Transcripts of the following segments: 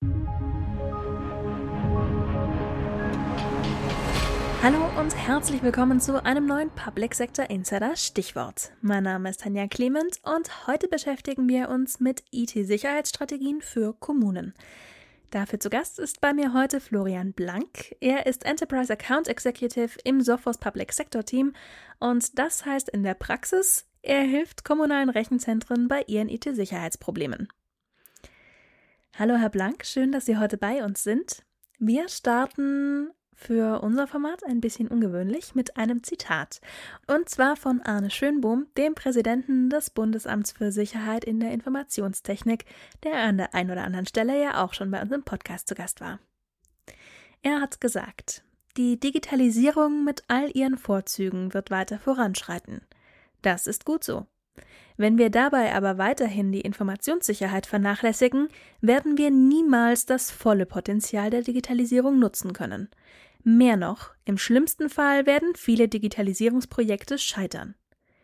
Hallo und herzlich willkommen zu einem neuen Public Sector Insider Stichwort. Mein Name ist Tanja Clement und heute beschäftigen wir uns mit IT-Sicherheitsstrategien für Kommunen. Dafür zu Gast ist bei mir heute Florian Blank. Er ist Enterprise Account Executive im Sophos Public Sector Team und das heißt in der Praxis, er hilft kommunalen Rechenzentren bei ihren IT-Sicherheitsproblemen. Hallo Herr Blank, schön, dass Sie heute bei uns sind. Wir starten für unser Format ein bisschen ungewöhnlich mit einem Zitat. Und zwar von Arne Schönbohm, dem Präsidenten des Bundesamts für Sicherheit in der Informationstechnik, der an der einen oder anderen Stelle ja auch schon bei uns im Podcast zu Gast war. Er hat gesagt, die Digitalisierung mit all ihren Vorzügen wird weiter voranschreiten. Das ist gut so. Wenn wir dabei aber weiterhin die Informationssicherheit vernachlässigen, werden wir niemals das volle Potenzial der Digitalisierung nutzen können. Mehr noch, im schlimmsten Fall werden viele Digitalisierungsprojekte scheitern.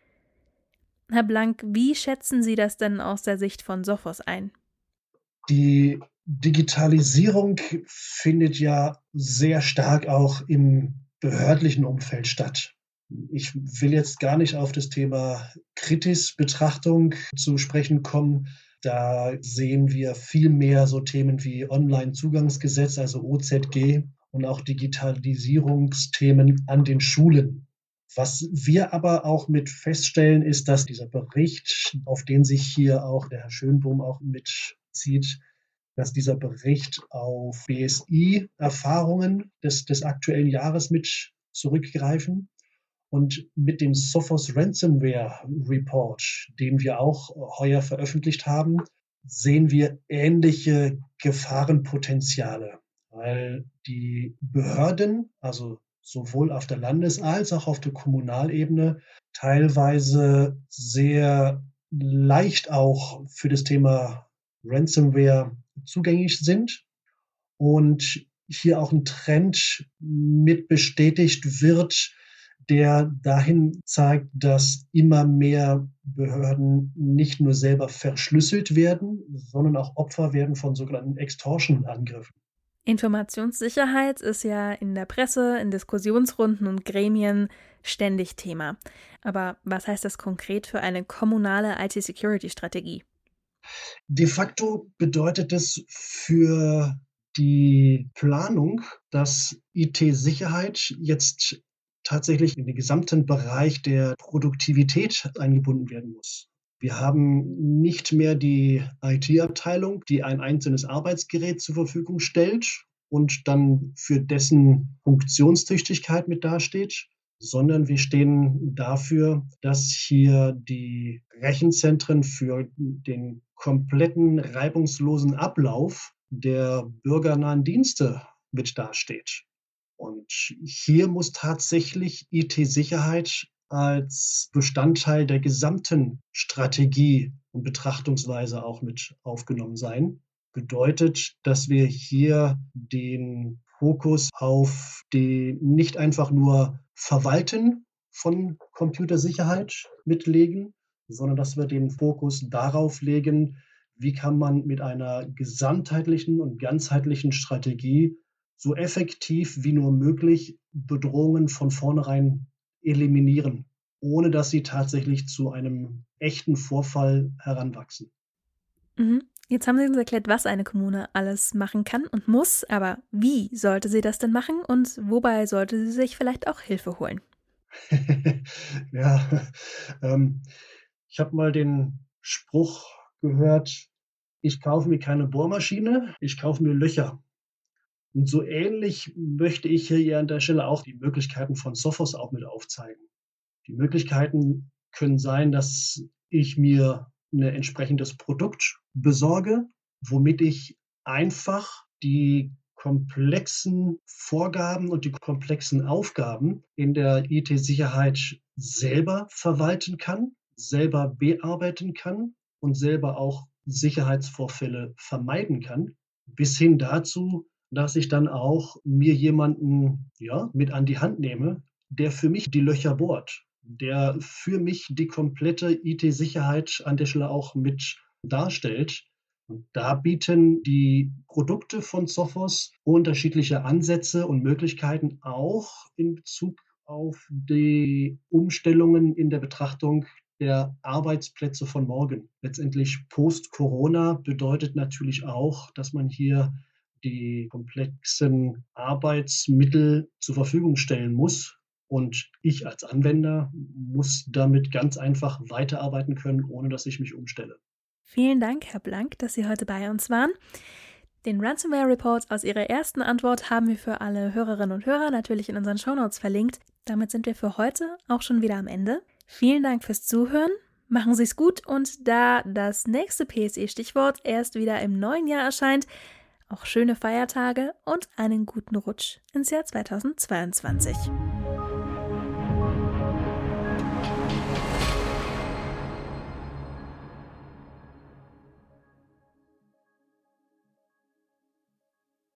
Herr Blank, wie schätzen Sie das denn aus der Sicht von Sophos ein? Die Digitalisierung findet ja sehr stark auch im behördlichen Umfeld statt. Ich will jetzt gar nicht auf das Thema Kritis-Betrachtung zu sprechen kommen. Da sehen wir viel mehr so Themen wie Online-Zugangsgesetz, also OZG, und auch Digitalisierungsthemen an den Schulen. Was wir aber auch mit feststellen, ist, dass dieser Bericht, auf den sich hier auch der Herr Schönbohm auch mitzieht, dass dieser Bericht auf BSI-Erfahrungen des aktuellen Jahres mit zurückgreifen. Und mit dem Sophos Ransomware Report, den wir auch heuer veröffentlicht haben, sehen wir ähnliche Gefahrenpotenziale, weil die Behörden, also sowohl auf der Landes- als auch auf der Kommunalebene, teilweise sehr leicht auch für das Thema Ransomware zugänglich sind und hier auch ein Trend mit bestätigt wird, der dahin zeigt, dass immer mehr Behörden nicht nur selber verschlüsselt werden, sondern auch Opfer werden von sogenannten Extortion-Angriffen. Informationssicherheit ist ja in der Presse, in Diskussionsrunden und Gremien ständig Thema. Aber was heißt das konkret für eine kommunale IT-Security-Strategie? De facto bedeutet es für die Planung, dass IT-Sicherheit jetzt tatsächlich in den gesamten Bereich der Produktivität eingebunden werden muss. Wir haben nicht mehr die IT-Abteilung, die ein einzelnes Arbeitsgerät zur Verfügung stellt und dann für dessen Funktionstüchtigkeit mit dasteht, sondern wir stehen dafür, dass hier die Rechenzentren für den kompletten reibungslosen Ablauf der bürgernahen Dienste mit dasteht. Und hier muss tatsächlich IT-Sicherheit als Bestandteil der gesamten Strategie und Betrachtungsweise auch mit aufgenommen sein. Bedeutet, dass wir hier den Fokus auf die nicht einfach nur Verwalten von Computersicherheit mitlegen, sondern dass wir den Fokus darauf legen, wie kann man mit einer gesamtheitlichen und ganzheitlichen Strategie so effektiv wie nur möglich Bedrohungen von vornherein eliminieren, ohne dass sie tatsächlich zu einem echten Vorfall heranwachsen. Jetzt haben Sie uns erklärt, was eine Kommune alles machen kann und muss, aber wie sollte sie das denn machen und wobei sollte sie sich vielleicht auch Hilfe holen? Ja, ich habe mal den Spruch gehört, ich kaufe mir keine Bohrmaschine, ich kaufe mir Löcher. Und so ähnlich möchte ich hier an der Stelle auch die Möglichkeiten von Sophos auch mit aufzeigen. Die Möglichkeiten können sein, dass ich mir ein entsprechendes Produkt besorge, womit ich einfach die komplexen Vorgaben und die komplexen Aufgaben in der IT-Sicherheit selber verwalten kann, selber bearbeiten kann und selber auch Sicherheitsvorfälle vermeiden kann, bis hin dazu, dass ich dann auch mir jemanden mit an die Hand nehme, der für mich die Löcher bohrt, der für mich die komplette IT-Sicherheit an der Stelle auch mit darstellt, Und da bieten die Produkte von Sophos unterschiedliche Ansätze und Möglichkeiten auch in Bezug auf die Umstellungen in der Betrachtung der Arbeitsplätze von morgen. Letztendlich Post-Corona bedeutet natürlich auch, dass man hier die komplexen Arbeitsmittel zur Verfügung stellen muss. Und ich als Anwender muss damit ganz einfach weiterarbeiten können, ohne dass ich mich umstelle. Vielen Dank, Herr Blank, dass Sie heute bei uns waren. Den Ransomware Report aus Ihrer ersten Antwort haben wir für alle Hörerinnen und Hörer natürlich in unseren Shownotes verlinkt. Damit sind wir für heute auch schon wieder am Ende. Vielen Dank fürs Zuhören. Machen Sie es gut und da das nächste PSE-Stichwort erst wieder im neuen Jahr erscheint, auch schöne Feiertage und einen guten Rutsch ins Jahr 2022.